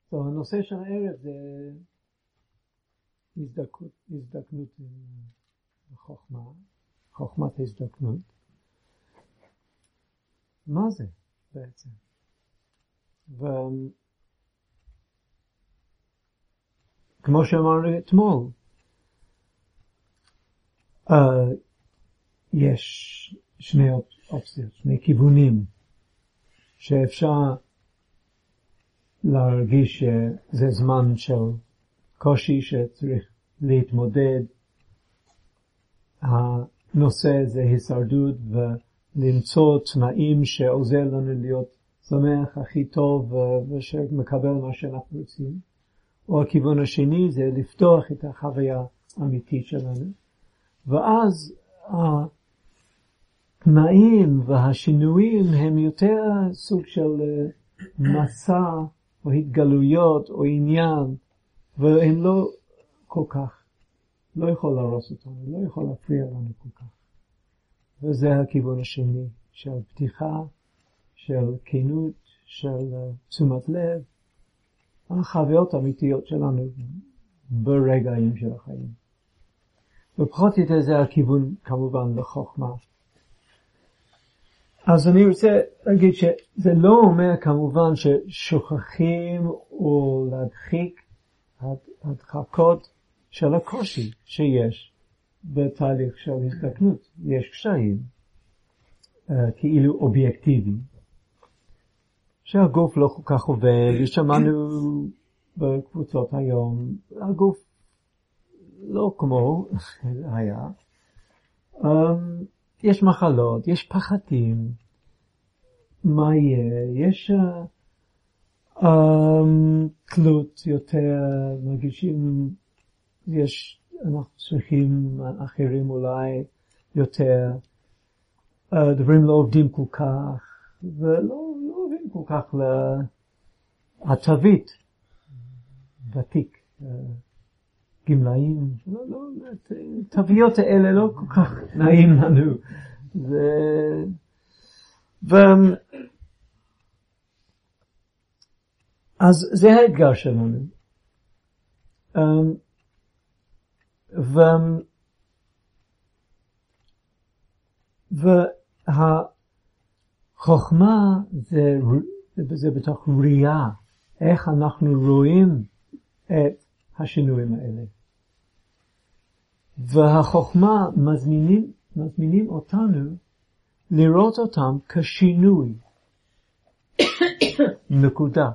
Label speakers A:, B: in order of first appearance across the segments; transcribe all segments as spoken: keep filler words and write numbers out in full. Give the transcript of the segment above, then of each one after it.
A: אז הנושא של הערב זה הזדקנות, הזדקנות בחוכמה, חוכמת הזדקנות. מה זה בעצם? וכמו שאמרנו אתמול, uh, יש שני אופציות, שני כיוונים שאפשר להרגיש שזה זמן של קושי שצריך להתמודד. הנושא זה הישרדות ולמצוא תנאים שעוזר לנו להיות שמח הכי טוב ושמקבל מה שאנחנו רוצים. או הכיוון השני זה לפתוח את החוויה האמיתית שלנו. ואז התנאים והשינויים הם יותר סוג של מסע או התגלויות או עניין, והם לא כל כך, לא יכול להרוס אותנו, לא יכול להפריע לנו כל כך. וזה הכיוון השני של פתיחה, של כנות, של תשומת לב, החוויות האמיתיות שלנו ברגעים של החיים. ופחות יותר זה הכיוון כמובן לחוכמה. אז אני רוצה להגיד שזה לא אומר כמובן ששוכחים או להדחיק הדחקות של הקושי שיש בתהליך של הזדקנות. יש קשיים uh, כאילו אובייקטיביים שהגוף לא כל כך עובד, ושמענו בקבוצות היום, הגוף לא כמו היה. Um, יש מחלות, יש פחדים, מה יהיה? יש uh, um, תלות יותר, מרגישים, יש, אנחנו צריכים אחרים אולי יותר, uh, דברים לא עובדים כל כך, ולא לא עובדים כל כך להטבית, ותיק, uh, גמלאים, לא, לא, תוויות האלה לא כל כך נעים לנו. זה, ו, אז זה האתגר שלנו. Um, ו, והחוכמה זה, זה בתוך ראייה, איך אנחנו רואים את השינויים האלה. והחוכמה מזמינים, מזמינים אותנו לראות אותם כשינוי. נקודה.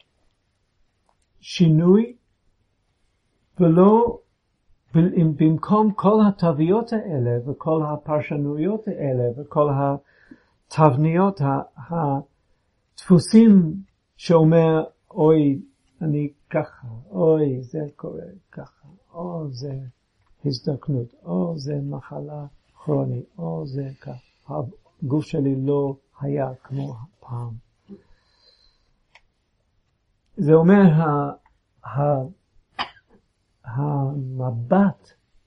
A: שינוי, ולא, במקום כל התוויות האלה וכל הפרשנויות האלה וכל התבניות, הדפוסים שאומר, אוי, אני ככה, אוי, זה קורה ככה, או זה הזדקנות, או זה מחלה כרונית, או זה ככה. הגוף שלי לא היה כמו פעם. זה אומר, ה, ה, המבט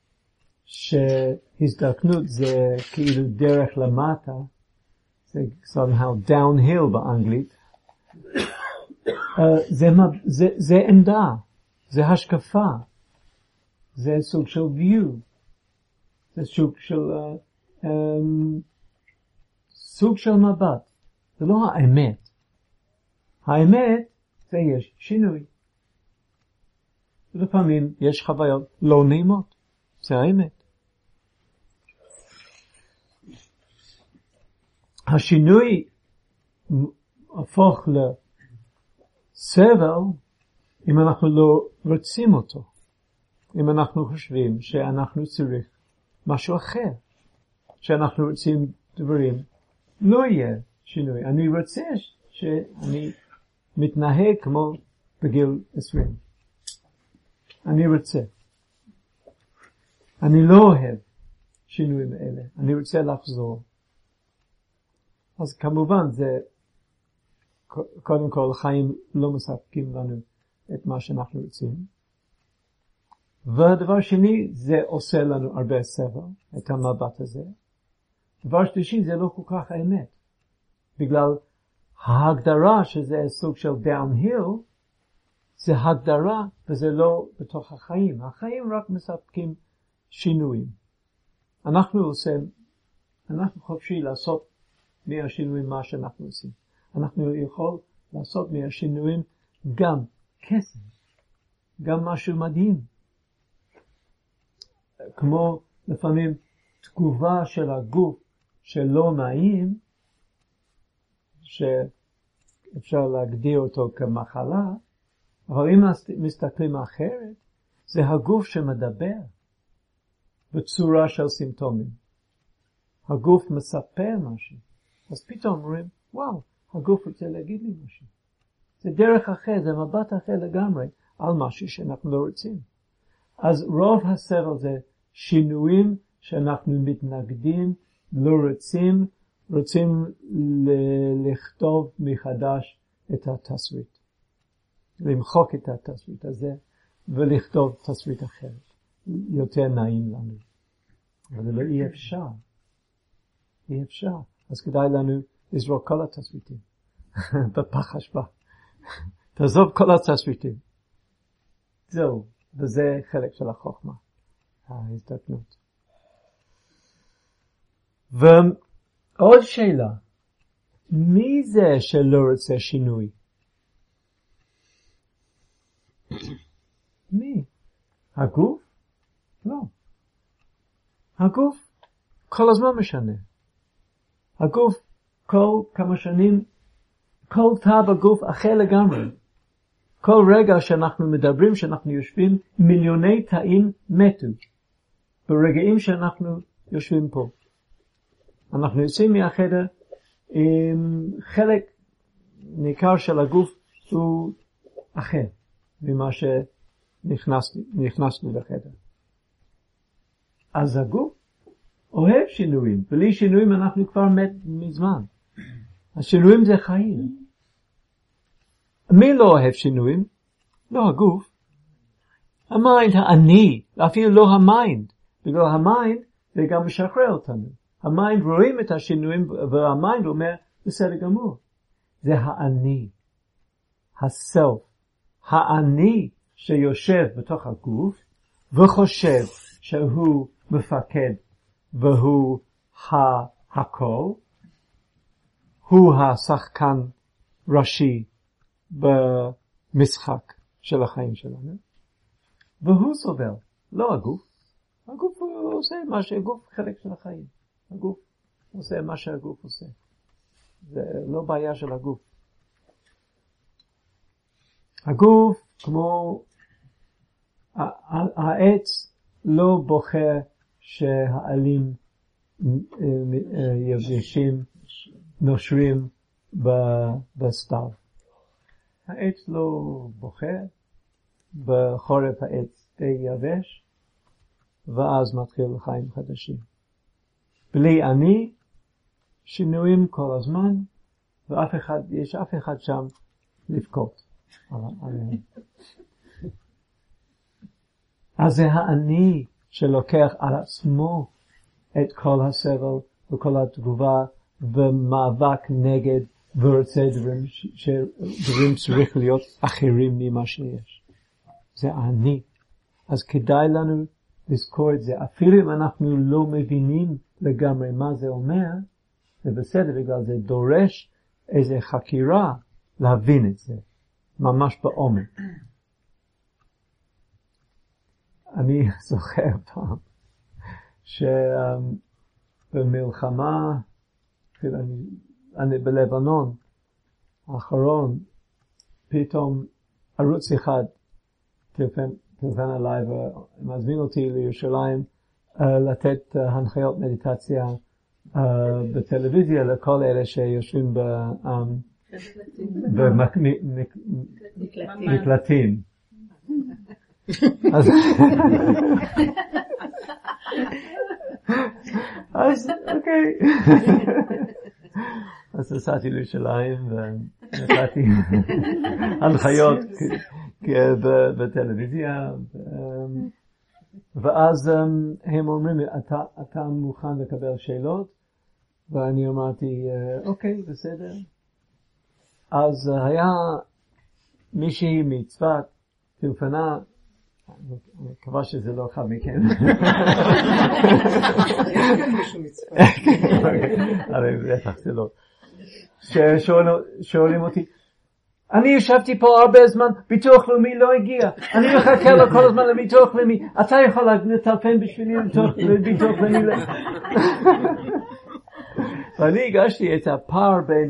A: שהזדקנות זה כאילו דרך למטה, זה somehow downhill באנגלית, Uh, זה, זה, זה עמדה, זה השקפה, זה סוג של view, זה סוג של, uh, um, סוג של מבט, זה לא האמת. האמת זה יש שינוי. לפעמים יש חוויות לא נעימות, זה האמת. השינוי הפוך ל... סבל, אם אנחנו לא רוצים אותו, אם אנחנו חושבים שאנחנו צריך משהו אחר, שאנחנו רוצים דברים, לא יהיה שינוי. אני רוצה שאני מתנהג כמו בגיל עשרים. אני רוצה. אני לא אוהב שינויים האלה. אני רוצה לחזור. אז כמובן זה קודם כל, חיים לא מספקים לנו את מה שאנחנו רוצים. והדבר שני, זה עושה לנו הרבה סבל, את המבט הזה. דבר שלישי, זה לא כל כך האמת. בגלל ההגדרה שזה סוג של downhill, זה הגדרה וזה לא בתוך החיים. החיים רק מספקים שינויים. אנחנו עושים, אנחנו חופשי לעשות מהשינויים מה שאנחנו עושים. אנחנו יכול לעשות מהשינויים גם קסם, גם משהו מדהים. כמו לפעמים תגובה של הגוף שלא נעים, שאפשר להגדיר אותו כמחלה, אבל אם מסתכלים אחרת, זה הגוף שמדבר בצורה של סימפטומים. הגוף מספר משהו. אז פתאום אומרים, וואו, הגוף רוצה להגיד לי משהו. זה דרך אחר, זה מבט אחר לגמרי על משהו שאנחנו לא רוצים. אז רוב הסבל זה שינויים שאנחנו מתנגדים, לא רוצים, רוצים ל- לכתוב מחדש את התסריט. למחוק את התסריט הזה ולכתוב תסריט אחרת. יותר נעים לנו. אבל לא אי אפשר. אי אפשר. אז כדאי לנו לזרוק כל התסריטים. בפח אשפה. תעזוב כל התסריטים. זהו. וזה חלק של החוכמה. ההזדקנות. ועוד שאלה. מי זה שלא רוצה שינוי? מי? הגוף? לא. הגוף כל הזמן משנה. הגוף כל כמה שנים, כל תא בגוף אחר לגמרי. כל רגע שאנחנו מדברים, שאנחנו יושבים, מיליוני תאים מתו. ברגעים שאנחנו יושבים פה. אנחנו יוצאים מהחדר, עם חלק ניכר של הגוף הוא אחר ממה שנכנסנו לחדר. אז הגוף אוהב שינויים. בלי שינויים אנחנו כבר מת מזמן. השינויים זה חיים. מי לא אוהב שינויים? לא הגוף. המיינד, האני, אפילו לא המיינד. בגלל המיינד זה גם משחרר אותנו. המיינד רואים את השינויים והמיינד אומר, בסדר גמור. זה האני. הסלף. האני שיושב בתוך הגוף וחושב שהוא מפקד והוא הכל. הוא השחקן ראשי במשחק של החיים שלנו. והוא סובל, לא הגוף. הגוף עושה מה שהגוף חלק של החיים. הגוף עושה מה שהגוף עושה. זה לא בעיה של הגוף. הגוף, כמו העץ, לא בוחר שהעלים יבשים, נושרים בסתיו. העץ לא בוחר, בחורף העץ די יבש, ואז מתחיל חיים חדשים. בלי אני, שינויים כל הזמן, ואף אחד, יש אף אחד שם לבכות. אז זה האני שלוקח על עצמו את כל הסבל וכל התגובה ומאבק נגד ורוצה דברים שדברים צריך להיות אחרים ממה שיש. זה אני. אז כדאי לנו לזכור את זה. אפילו אם אנחנו לא מבינים לגמרי מה זה אומר, זה בסדר, בגלל זה דורש איזו חקירה להבין את זה. ממש בעומק. אני זוכר פעם שבמלחמה, אני, אני בלבנון האחרון, פתאום ערוץ אחד טלפן, טלפן עליי ומזמין אותי לירושלים uh, לתת uh, הנחיות מדיטציה uh, בטלוויזיה לכל אלה שיושבים ב... Um, במקלטים. אז אז אוקיי. אז נסעתי לירושלים ונתתי הנחיות בטלוויזיה, ואז הם אומרים לי, אתה מוכן לקבל שאלות? ואני אמרתי, אוקיי, בסדר. אז היה מישהי מצוות טלפנה, אני מקווה שזה לא אחד מכם.
B: יש כאן מישהו מצוות.
A: הרי בטח זה לא. ששואלים אותי, אני ישבתי פה הרבה זמן, ביטוח לאומי לא הגיע, אני מחכה לו כל הזמן לביטוח לאומי, אתה יכול לטלפן בשבילי לביטוח לאומי. ואני הגשתי את הפער בין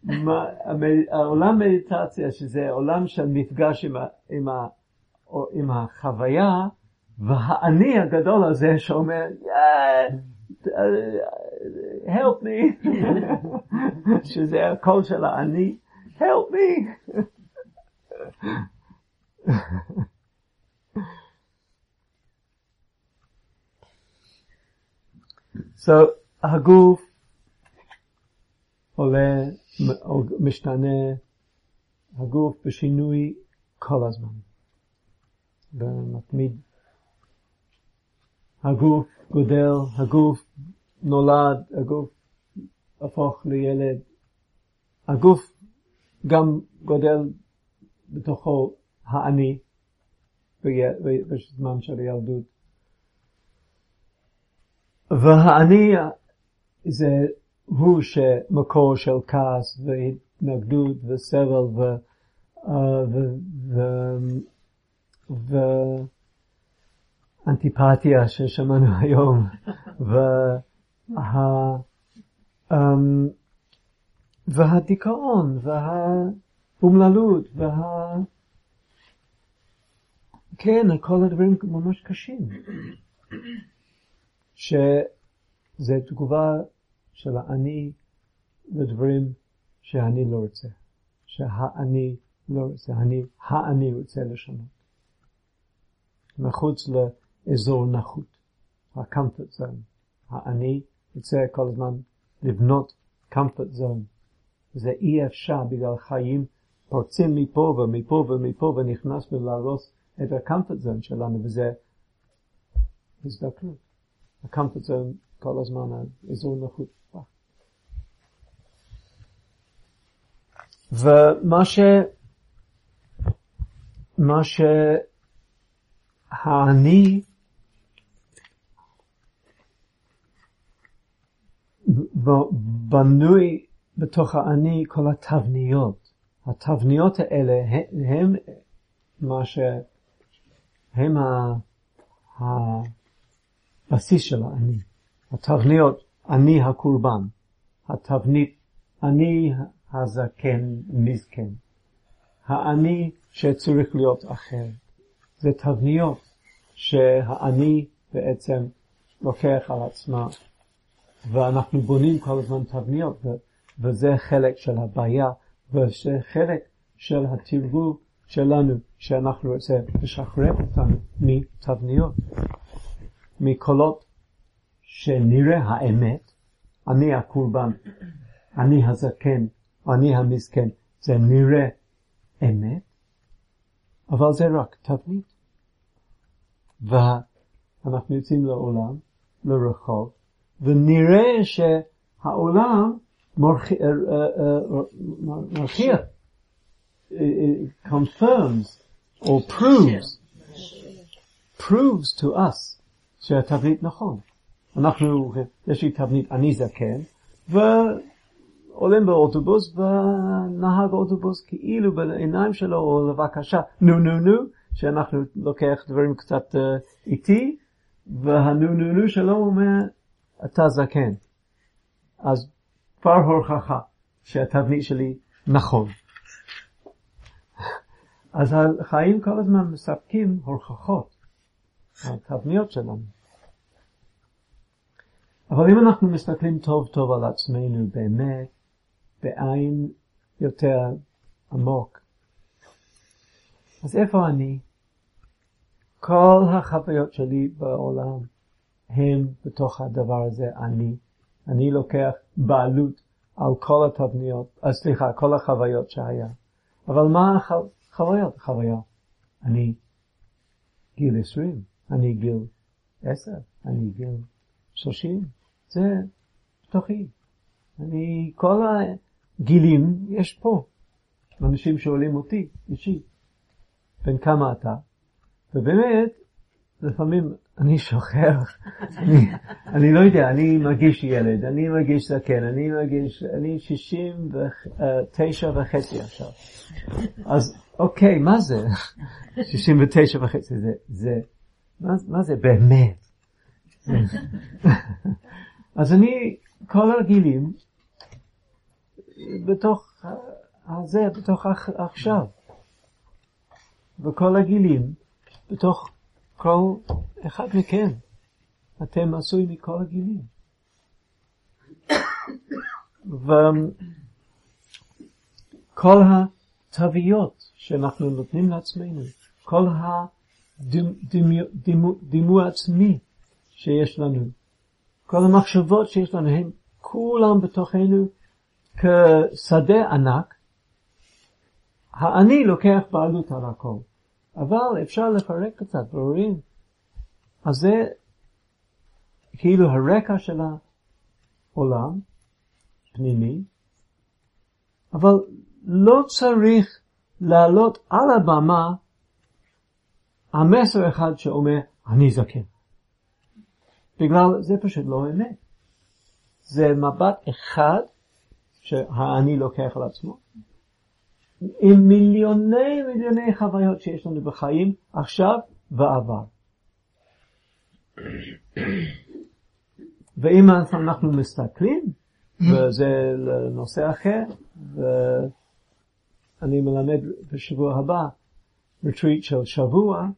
A: העולם מדיטציה, שזה עולם של מפגש עם, עם, עם החוויה, והאני הגדול הזה שאומר, yeah, help me, שזה הקול של האני, help me. So, הגוף עולה, משתנה, הגוף בשינוי כל הזמן. ומתמיד. הגוף גודל, הגוף נולד, הגוף הפוך לילד. הגוף גם גודל בתוכו האני בזמן של ילדות. והאני זה הוא שמקור של כעס והתנגדות וסבל ו, ו, ו, ו, ואנטיפתיה ששמענו היום וה, um, והדיכאון והאומללות וה... כן, כל הדברים ממש קשים. שזה תגובה של האני לדברים שאני לא רוצה. שהאני לא רוצה. אני, האני רוצה לשנות. מחוץ לאזור נחות. ה-comfort zone. האני רוצה כל הזמן לבנות comfort zone. זה אי אפשר בגלל חיים פורצים מפה ומפה ומפה ונכנס ולהרוס את ה-comfort zone שלנו, וזה הזדקנות. ה-comfort zone כל הזמן האזור נחות. ומה ש... מה שהאני בנוי בתוך האני כל התבניות. התבניות האלה הם מה שהם הבסיס של האני. התבניות, אני הקורבן. התבנית, אני הזקן מזקן. האני שצריך להיות אחר. זה תבניות שהאני בעצם לוקח על עצמה. ואנחנו בונים כל הזמן תבניות, ו- וזה חלק של הבעיה, וזה חלק של התרגול שלנו, שאנחנו רוצים לשחרר אותנו מתבניות, מקולות שנראה האמת, אני הקורבן, אני הזקן, אני המזקן, זה נראה אמת, אבל זה רק תבנית. ואנחנו יוצאים לעולם, לרחוב, ונראה שהעולם מרחיח, confirms or proves, proves to us שהתבנית נכון. אנחנו, יש לי תבנית, אני זקן, ועולים באוטובוס, ונהג אוטובוס כאילו בעיניים שלו, או לבקשה, נו נו נו, שאנחנו לוקח דברים קצת uh, איטי, והנו נו נו שלו אומר, אתה זקן. אז כבר הוכחה שהתבנית שלי נכון. אז החיים כל הזמן מספקים הוכחות על התבניות שלנו. אבל אם אנחנו מסתכלים טוב טוב על עצמנו באמת, בעין יותר עמוק, אז איפה אני? כל החוויות שלי בעולם הם בתוך הדבר הזה אני. אני לוקח בעלות על כל התבניות, סליחה, כל החוויות שהיה. אבל מה החוויות? חוויה. אני גיל עשרים, אני גיל עשר, אני גיל שלושים. זה בתוכי. אני, כל הגילים יש פה. אנשים שואלים אותי, אישי, בין כמה אתה? ובאמת, לפעמים אני שוכח, אני, אני לא יודע, אני מרגיש ילד, אני מרגיש זקן, אני מרגיש, אני שישים ותשע וחצי עכשיו. אז אוקיי, מה זה? שישים ותשע וחצי, זה, זה, מה, מה זה באמת? אז אני, כל הגילים, בתוך הזה, בתוך עכשיו, וכל הגילים, בתוך כל אחד מכם, אתם עשוי מכל הגילים. וכל התוויות שאנחנו נותנים לעצמנו, כל הדימוי עצמי שיש לנו, כל המחשבות שיש לנו, הם כולם בתוכנו כשדה ענק. האני לוקח בעלות על הכל. אבל אפשר לפרק קצת, ורואים. אז זה כאילו הרקע של העולם, פנימי, אבל לא צריך לעלות על הבמה המסר אחד שאומר, אני זקן. בגלל זה פשוט לא אמת. זה מבט אחד שהאני לוקח על עצמו. עם מיליוני מיליוני חוויות שיש לנו בחיים, עכשיו ועבר. ואם אנחנו מסתכלים, וזה לנושא אחר, ואני מלמד בשבוע הבא, ריטריט של שבוע,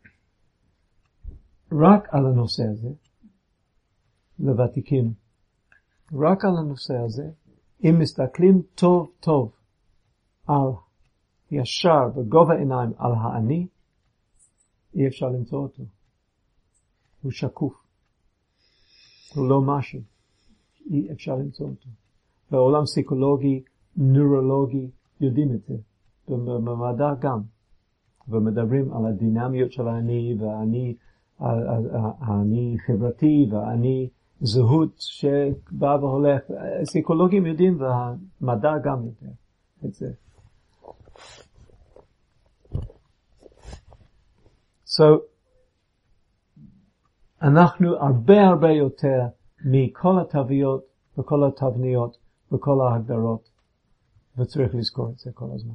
A: רק על הנושא הזה, לוותיקים, רק על הנושא הזה, אם מסתכלים טוב טוב על ישר בגובה עיניים על האני, אי אפשר למצוא אותו. הוא שקוף. הוא לא משהו. אי אפשר למצוא אותו. בעולם פסיכולוגי, נוירולוגי, יודעים את זה. במדע גם. ומדברים על הדינמיות של האני, והאני, האני חברתי, והאני זהות שבא והולך. פסיכולוגים יודעים, והמדע גם יודע את זה. So, אנחנו הרבה הרבה יותר מכל התוויות וכל התבניות וכל ההגדרות, וצריך לזכור את זה כל הזמן.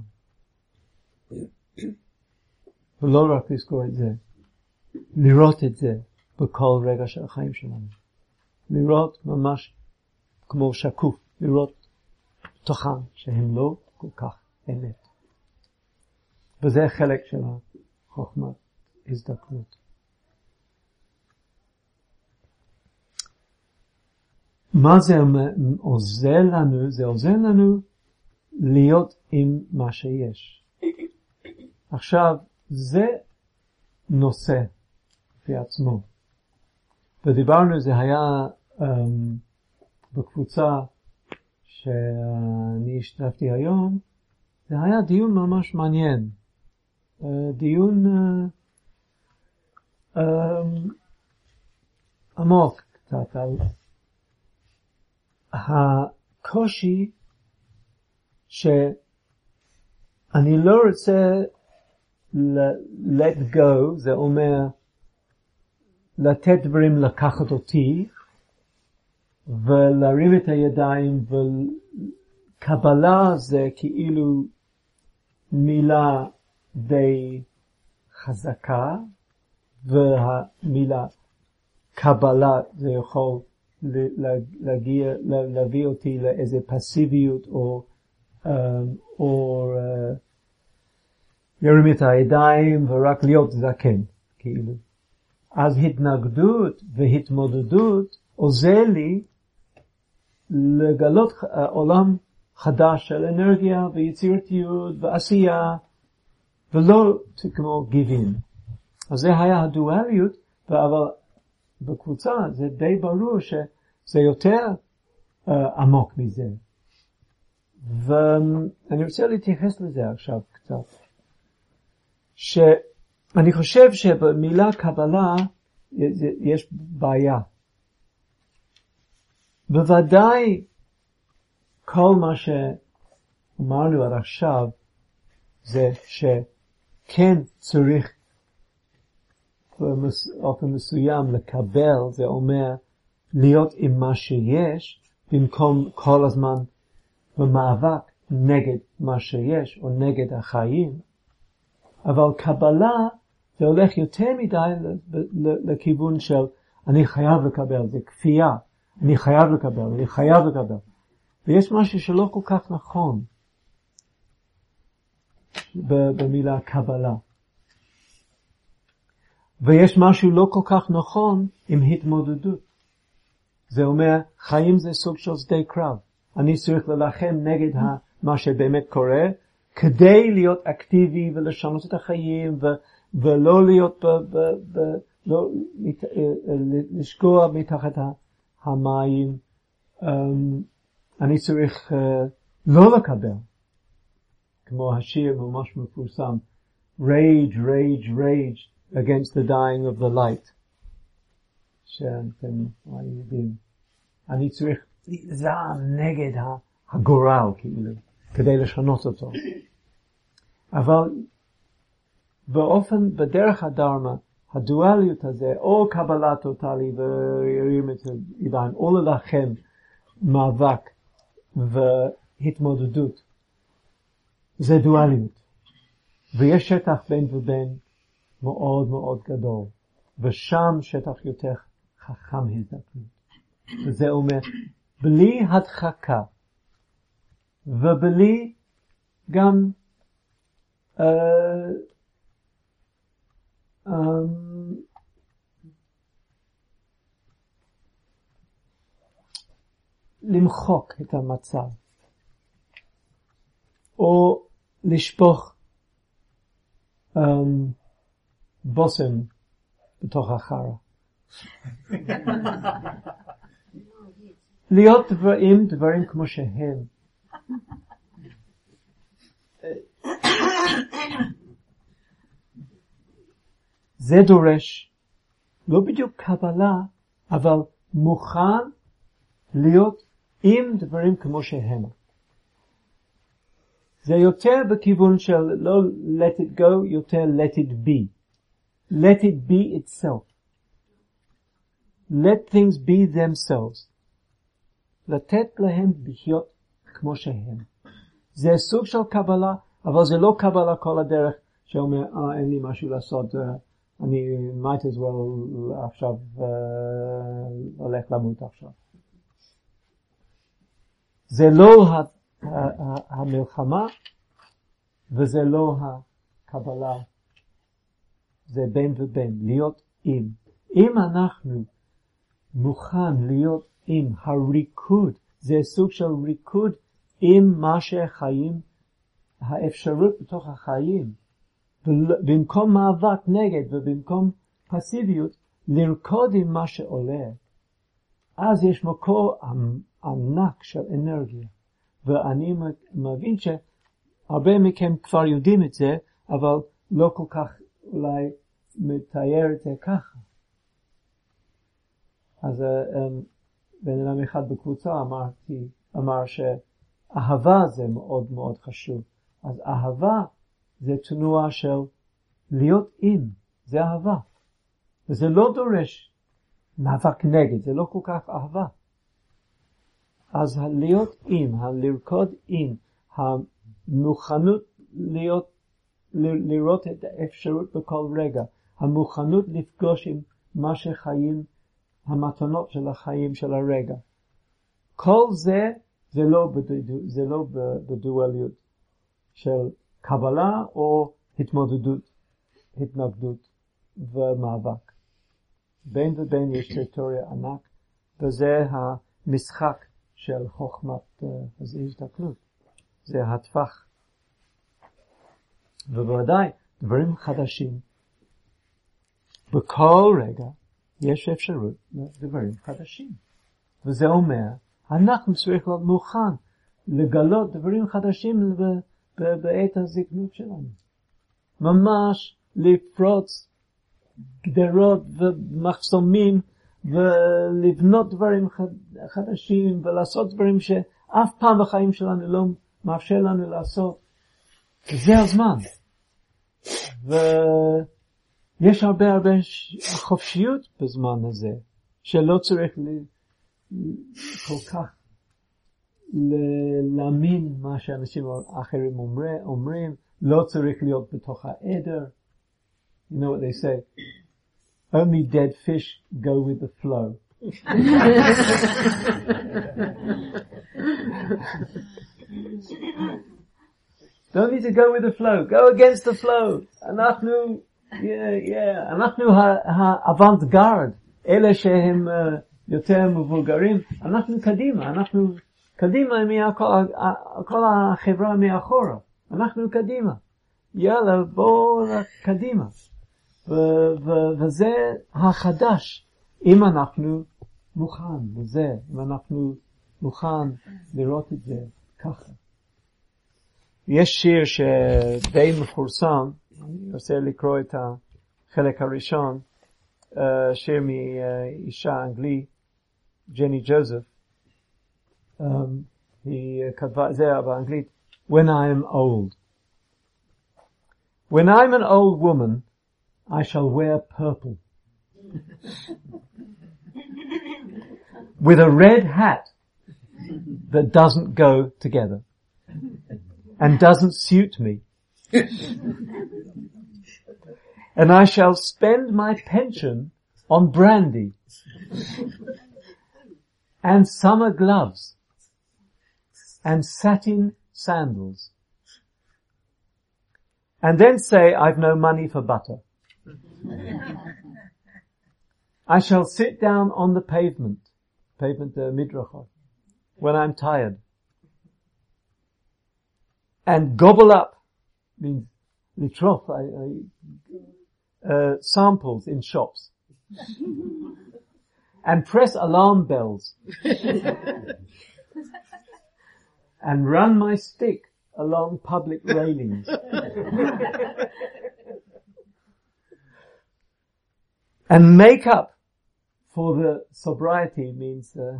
A: ולא רק לזכור את זה, לראות את זה בכל רגע של החיים שלנו. לראות ממש כמו שקוף, לראות תוכן שהם לא כל כך אמת. וזה חלק של החוכמה. הזדקנות. מה זה עוזר לנו? זה עוזר לנו להיות עם מה שיש. עכשיו, זה נושא בעצמו. ודיברנו, זה היה um, בקבוצה שאני השתתפתי היום, זה היה דיון ממש מעניין. Uh, דיון uh, Um, עמוק קצת על הקושי שאני לא רוצה let go, זה אומר לתת דברים לקחת אותי ולהרים את הידיים, וקבלה זה כאילו מילה די חזקה, והמילה קבלה זה יכול להגיע, להביא אותי לאיזה פסיביות או, או להרים את הידיים ורק להיות זקן, כאילו. אז התנגדות והתמודדות עוזר לי לגלות עולם חדש של אנרגיה ויצירתיות ועשייה, ולא כמו גיבים. אז זה היה הדואליות, אבל בקבוצה זה די ברור שזה יותר uh, עמוק מזה. ואני רוצה להתייחס לזה עכשיו קצת. שאני חושב שבמילה קבלה יש בעיה. בוודאי כל מה שאמרנו עד עכשיו זה שכן צריך באופן מסוים לקבל, זה אומר להיות עם מה שיש, במקום כל הזמן במאבק נגד מה שיש, או נגד החיים. אבל קבלה, זה הולך יותר מדי לכיוון של, אני חייב לקבל, זה כפייה, אני חייב לקבל, אני חייב לקבל. ויש משהו שלא כל כך נכון במילה קבלה. ויש משהו לא כל כך נכון עם התמודדות. זה אומר, חיים זה סוג של שדה קרב. אני צריך ללחם נגד מה שבאמת קורה, כדי להיות אקטיבי ולשנות את החיים, ו, ולא להיות, ב, ב, ב, לא, מת, לשקוע מתחת המים. Um, אני צריך uh, לא לקבל. כמו השיר ממש מפורסם, rage, rage, rage against the dying of the light. שאתם יודעים. אני צריך זעם נגד הגורל, כאילו, כדי לשנות אותו. אבל באופן, בדרך הדרמה, הדואליות הזה, או קבלה טוטלי וירים את הידיים, או ללחם מאבק והתמודדות, זה דואליות. ויש שטח בין ובין מאוד מאוד גדול, ושם שטח יותר חכם הזדקנות. וזה אומר, בלי הדחקה, ובלי גם uh, um, למחוק את המצב, או לשפוך um, בוסם בתוך החרה. להיות דברים, דברים כמו שהם. זה דורש, לא בדיוק קבלה, אבל מוכן להיות עם דברים כמו שהם. זה יותר בכיוון של לא let it go, יותר let it be. Let it be itself. Let things be themselves. לתת להם לחיות כמו שהם. זה סוג של קבלה, אבל זה לא קבלה כל הדרך שאומר, אה, אין לי משהו לעשות, אני might as well עכשיו uh, הולך למות עכשיו. זה לא ה, ה, ה, המלחמה, וזה לא הקבלה. זה בין ובין, להיות עם. אם אנחנו מוכן להיות עם הריקוד, זה סוג של ריקוד עם מה שהחיים, האפשרות בתוך החיים. במקום מאבק נגד ובמקום פסיביות, לרקוד עם מה שעולה. אז יש מקור ענק של אנרגיה. ואני מבין שהרבה מכם כבר יודעים את זה, אבל לא כל כך אולי מתאר את זה ככה. אז בן אדם אחד בקבוצה אמרתי, אמר שאהבה זה מאוד מאוד חשוב. אז אהבה זה תנועה של להיות עם, זה אהבה. וזה לא דורש מאבק נגד, זה לא כל כך אהבה. אז להיות עם, לרקוד עם, המוכנות להיות, לראות את האפשרות בכל רגע, המוכנות לפגוש עם מה שחיים, המתנות של החיים של הרגע. כל זה, זה לא, בדו, זה לא בדואליות של קבלה או התמודדות, התנגדות ומאבק. בין ובין יש טריטוריה ענק, וזה המשחק של חוכמת ההזדקנות. זה הטווח. ובוודאי, דברים חדשים. בכל רגע יש אפשרות לדברים חדשים. וזה אומר, אנחנו צריכים להיות מוכן לגלות דברים חדשים בעת הזקנות שלנו. ממש לפרוץ גדרות ומחסומים ולבנות דברים חדשים ולעשות דברים שאף פעם בחיים שלנו לא מאפשר לנו לעשות. וזה הזמן. ויש הרבה הרבה חופשיות בזמן הזה, שלא צריך כל כך להאמין מה שאנשים אחרים אומרים, לא צריך להיות בתוך העדר. You know what they say? Only dead fish go with the flow. Don't need to go with the flow. Go against the flow. אנחנו, yeah, yeah, אנחנו האוונט-גארד. אלה שהם uh, יותר מבוגרים. אנחנו קדימה. אנחנו קדימה מכל החברה מאחורה. אנחנו קדימה. יאללה, בואו קדימה. ו- ו- וזה החדש. אם אנחנו מוכן לזה, אם אנחנו מוכן לראות את זה ככה. יש שיר שדי מפורסם, אני רוצה לקרוא את החלק הראשון, שיר מאישה אנגלי, ג'ני ג'וזף, היא כתבה, זה באנגלית, When I'm old. When I'm an old woman, I shall wear purple. With a red hat that doesn't go together. And doesn't suit me. And I shall spend my pension on brandy and summer gloves and satin sandals. And then say I've no money for butter. I shall sit down on the pavement, pavement uh, midracha, when I'm tired. And gobble up, means litrof, I, I, uh, samples in shops. And press alarm bells. And run my stick along public railings. And make up for the sobriety means, uh,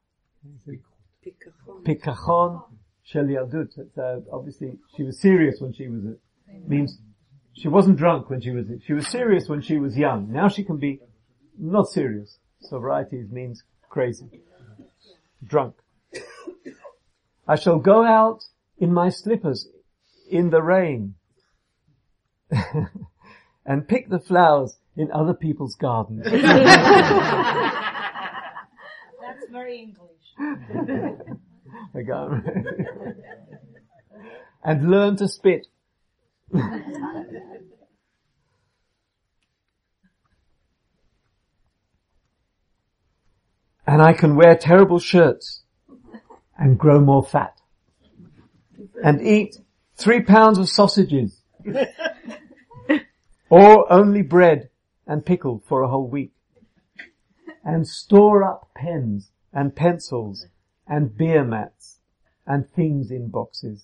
A: pikachon. Shel Yaldut. Uh, obviously, she was serious when she was, a, means she wasn't drunk when she was, a, she was serious when she was young. Now she can be not serious. Sobriety means crazy. Drunk. I shall go out in my slippers in the rain and pick the flowers in other people's gardens.
B: That's very English.
A: And learn to spit. And I can wear terrible shirts and grow more fat and eat three pounds of sausages or only bread and pickle for a whole week and store up pens and pencils and beer mats and things in boxes.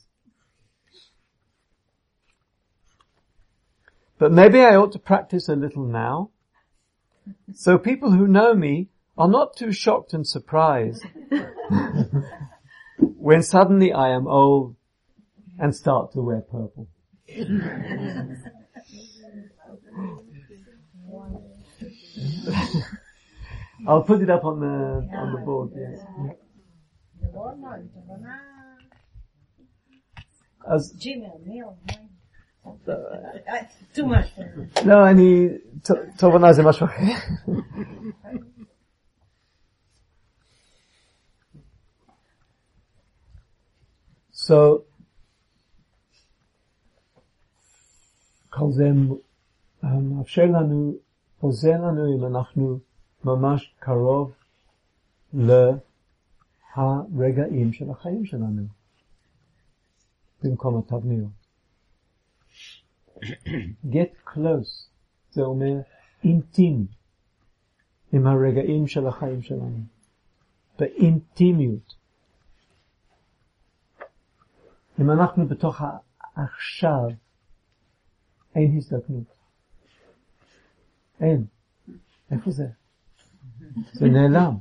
A: But maybe I ought to practice a little now, so people who know me are not too shocked and surprised when suddenly I am old and start to wear purple. I'll put it up on the on the board. Yes. As
B: Gmail, mail, too much.
A: לא, אני תובנה זה משהו אחר. So כל זה מאפשר לנו, עוזר לנו אם אנחנו ממש קרוב להרגעים של החיים שלנו במקום התבניות. Get close, זה אומר אינטימי עם הרגעים של החיים שלנו, באינטימיות. אם אנחנו בתוך עכשיו, אין הזדקנות. אין. איפה זה? זה נעלם.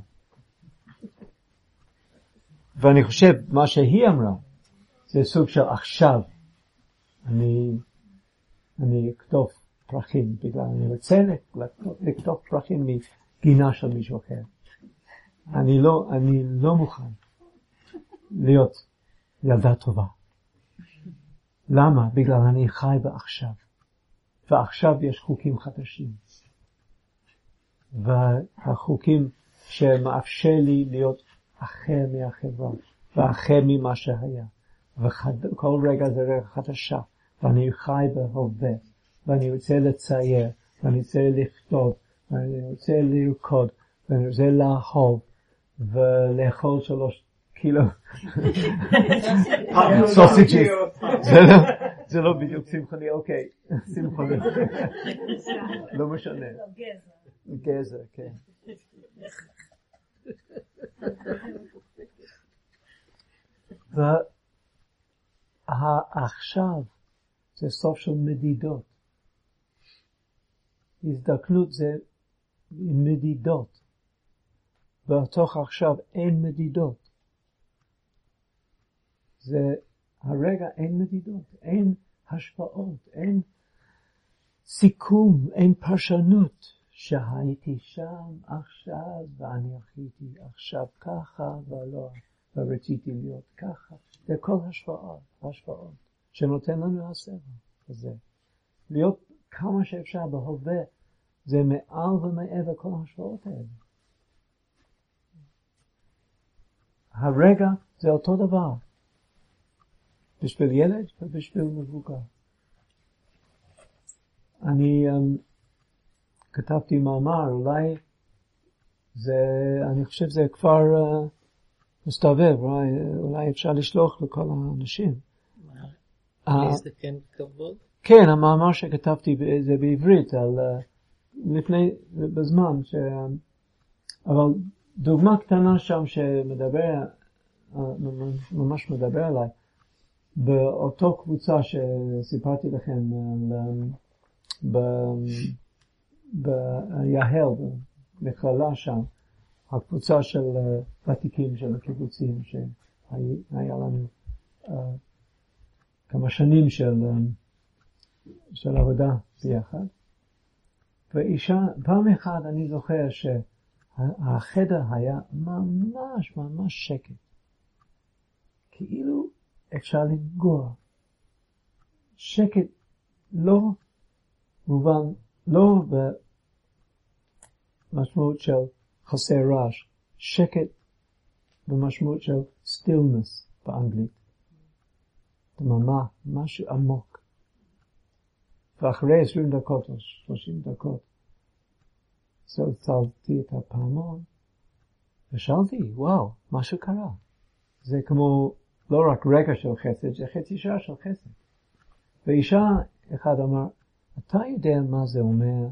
A: ואני חושב, מה שהיא אמרה, זה סוג של עכשיו. אני, אני אקטוף פרחים, בגלל אני רוצה לקטוף פרחים מגינה של מישהו אחר. אני לא, אני לא מוכן להיות ילדה טובה. למה? בגלל אני חי בעכשיו. ועכשיו יש חוקים חדשים. והחוקים שמאפשר לי להיות אחר מהחברה, ואחר ממה שהיה. וכל רגע זה רגע חדשה. ואני חי בהווה. ואני רוצה לצייר, ואני רוצה לכתוב, ואני רוצה לרקוד, ואני רוצה לאהוב, ולאכול שלוש קילו סוסיג'ים. זה לא בדיוק שמחוני, אוקיי, שמחוני. לא משנה. גזר, כן. ועכשיו זה סוף של מדידות. הזדקנות זה מדידות. בתוך עכשיו אין מדידות. זה הרגע אין מדידות, אין השפעות, אין סיכום, אין פרשנות שהייתי שם עכשיו ואני הייתי עכשיו ככה ולא ורציתי להיות ככה. זה כל השפעות, השפעות שנותן לנו הסבל הזה. להיות כמה שאפשר בהווה זה מעל ומעבר כל ההשפעות האלה. הרגע זה אותו דבר. בשביל ילד ובשביל מבוגר. אני um, כתבתי מאמר, אולי זה, אני חושב זה כבר uh, מסתובב, אולי, אולי אפשר לשלוח לכל האנשים.
C: מה? זה כן כבוד?
A: כן, המאמר שכתבתי זה בעברית, על, uh, לפני, בזמן, ש, אבל דוגמה קטנה שם שמדבר, uh, ממש מדבר עליי, באותו קבוצה שסיפרתי לכם ביהל, בכללה שם, הקבוצה של ותיקים של הקיבוצים, שהיה לנו כמה שנים של, של עבודה ביחד. ואישה, פעם אחת אני זוכר שהחדר היה ממש ממש שקט. כאילו אפשר לנגוע. שקט לא מובן, לא במשמעות של חסר רעש, שקט במשמעות של stillness באנגלית. דממה, משהו עמוק. ואחרי עשרים דקות או שלושים דקות, צלצלתי את הפעמון, ושאלתי, וואו, משהו קרה. זה כמו לא רק רגע של חסד, זה חצי שעה של חסד. ואישה אחד אמר, אתה יודע מה זה אומר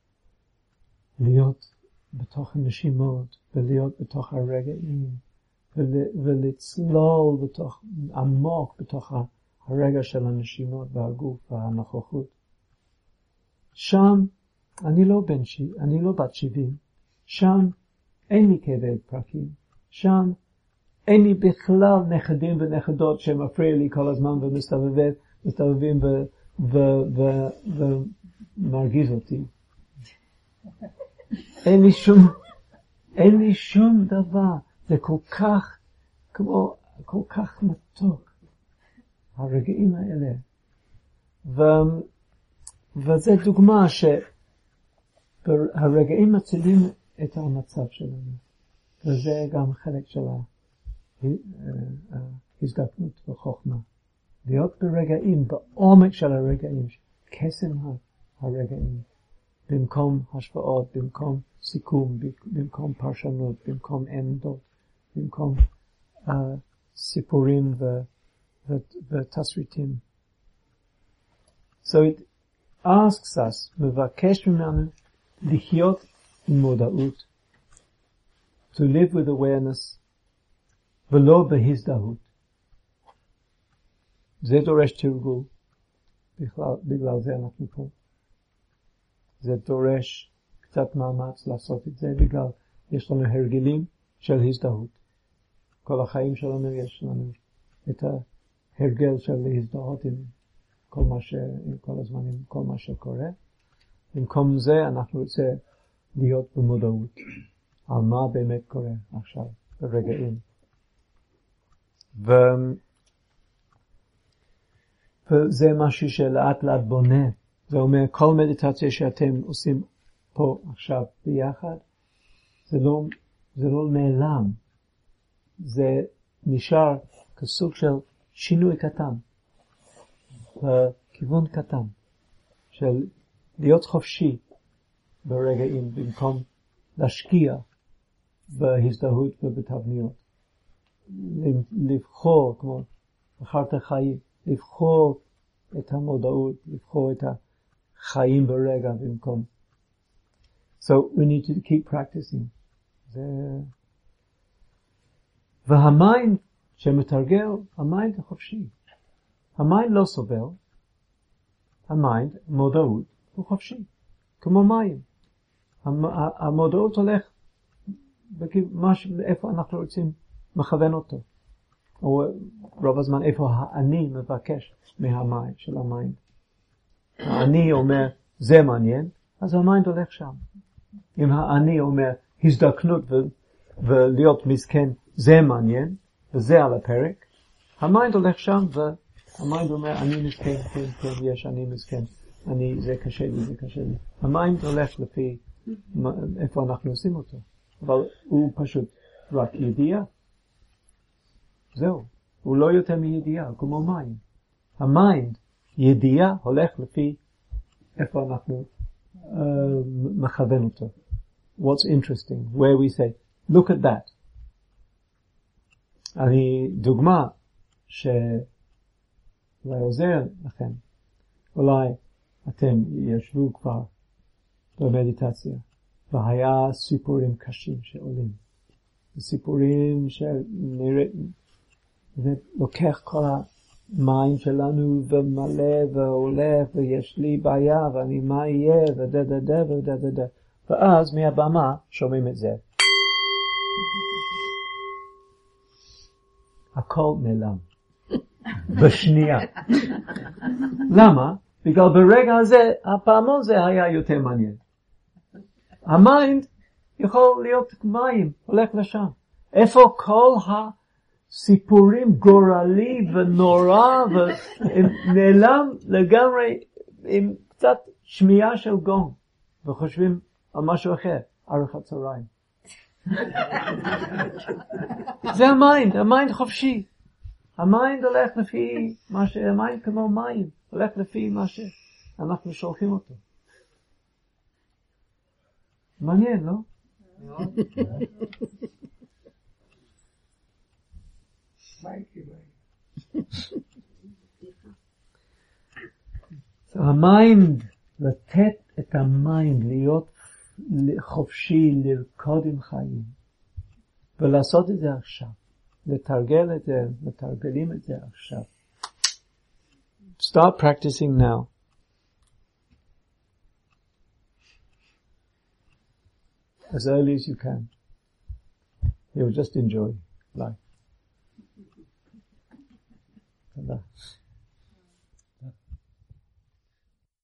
A: להיות בתוך הנשימות, ולהיות בתוך הרגעים, ול, ולצלול בתוך, עמוק בתוך הרגע של הנשימות והגוף והנוכחות. שם, אני לא בן ש... אני לא בת שבעים, שם אין לי כאבי פרקים, שם אין לי בכלל נכדים ונכדות שמפריע לי כל הזמן ומסתובבים, מסתובבים ו, ו, ו, ומרגיז אותי. אין לי שום, אין לי שום דבר. זה כל כך, כמו, כל כך מתוק. הרגעים האלה. ו, וזה דוגמה שהרגעים מצילים את המצב שלנו. וזה גם חלק של ההזדקנות וחוכמה. להיות ברגעים, בעומק של הרגעים, קסם הרגעים, במקום השפעות, במקום סיכום, במקום פרשנות, במקום עמדות, במקום uh, סיפורים ותסריטים. So it asks us, מבקש ממנו לחיות עם מודעות, to live with awareness, ולא בהזדהות. זה דורש תרגול, בכלל, בגלל זה אנחנו פה. זה דורש קצת מאמץ לעשות את זה, בגלל יש לנו הרגלים של הזדהות. כל החיים שלנו יש לנו את ההרגל של להזדהות עם כל מה ש... כל הזמן עם כל מה שקורה. במקום זה אנחנו רוצה להיות במודעות על מה באמת קורה עכשיו, ברגעים. ו... וזה משהו שלאט לאט בונה. זה אומר, כל מדיטציה שאתם עושים פה עכשיו ביחד, זה לא, זה לא נעלם. זה נשאר כסוג של שינוי קטן, כיוון קטן, של להיות חופשי ברגעים, במקום להשקיע בהזדהות ובתבניות. לבחור, כמו בחרת חיים, לבחור את המודעות, לבחור את החיים ברגע במקום. So we need to keep practicing. זה... והמיינד שמתרגל, המיינד החופשי. המיינד לא סובל. המיינד, מודעות, הוא חופשי. כמו מים. המודעות הולך איפה אנחנו רוצים מכוון אותו. או רוב הזמן איפה אני מבקש מהמים, של המיינד. אני אומר, זה מעניין, אז המיינד הולך שם. אם אני אומר, הזדקנות ו- ולהיות מסכן, זה מעניין, וזה על הפרק, המיינד הולך שם, והמיינד אומר, אני מסכן, כן, כן, יש, אני מסכן, אני, זה קשה לי, זה קשה לי. המיינד הולך לפי איפה אנחנו עושים אותו, אבל הוא פשוט רק ידיעה. זהו, הוא לא יותר מידיעה, כמו מים. המיינד, ידיעה, הולך לפי איפה אנחנו uh, מכוון אותו. What's interesting, where we say, look at that. אני, דוגמה שאולי עוזר לכם, אולי אתם ישבו כבר במדיטציה, והיה סיפורים קשים שעולים. סיפורים שנראה, זה לוקח כל המים שלנו ומלא והולך ויש לי בעיה ואני מה יהיה ודה דה דה ודה דה דה. ואז מהבמה שומעים את זה. הכל נעלם. בשנייה. למה? בגלל ברגע הזה, הפעמון זה היה יותר מעניין. המיינד יכול להיות מים, הולך לשם. איפה כל הסיפורים גורלי ונורא ונעלם לגמרי עם קצת שמיעה של גונג. וחושבים על משהו אחר, ארוחת צהריים. זה המיינד, המיינד חופשי. המיינד הולך לפי מה ש... המיינד כמו מים, הולך לפי מה שאנחנו שולחים אותו. מעניין, לא? המיינד, לתת את המיינד, להיות חופשי, לרקוד עם חיים, ולעשות את זה עכשיו, לתרגל את זה, מתרגלים את זה עכשיו. Start practicing now. As early as you can. You'll just enjoy life. תודה.